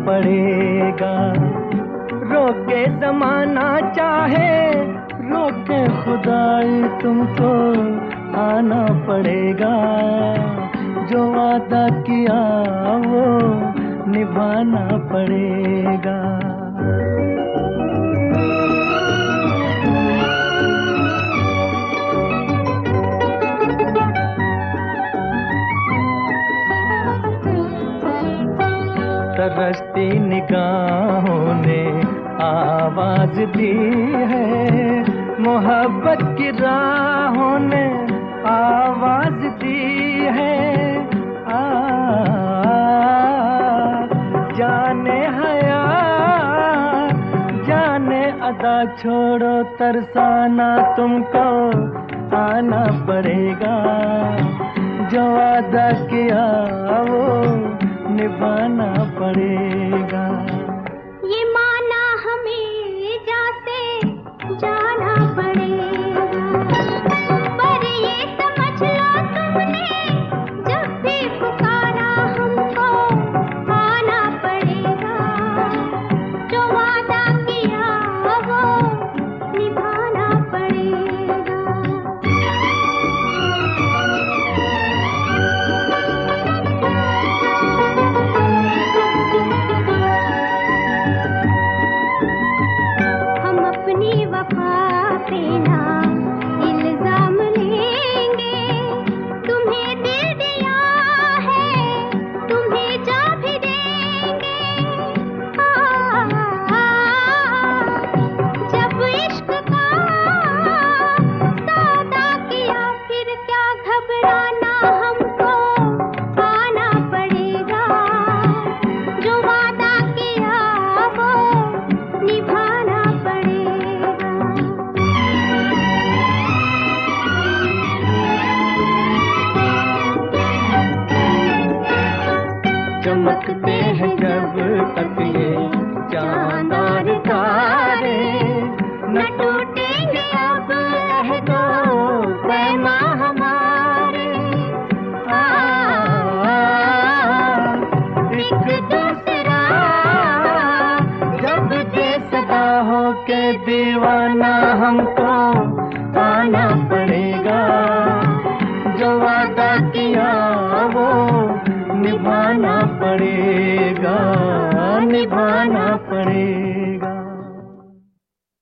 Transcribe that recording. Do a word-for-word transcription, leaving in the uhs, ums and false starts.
पड़ेगा। रोके ज़माना चाहे रोके खुदाई, तुमको आना पड़ेगा। जो वादा किया वो निभाना पड़ेगा। तरसती निगाहों ने आवाज दी है, मोहब्बत की राहों ने आवाज दी है। आ, जाने हया जाने अदा छोड़ो, तरसाना तुमको आना पड़ेगा। जो वादा किया वो निभाना पड़ेगा। ये माना हमें जासे जाना पड़ेगा, पर ये समझ लो तुमने जब भी पुकारा हमको आना पड़ेगा। जो वादा किया वो निभाना पड़ेगा। चमकते हैं जब तक ये चांद और तारे, न टूटेंगे अब अहदो पैमा हमारे। आ, एक दूसरा जब दे सदा हो के दीवाना, हमको आना पड़ेगा। जो वादा किया वो निभाना पड़ेगा।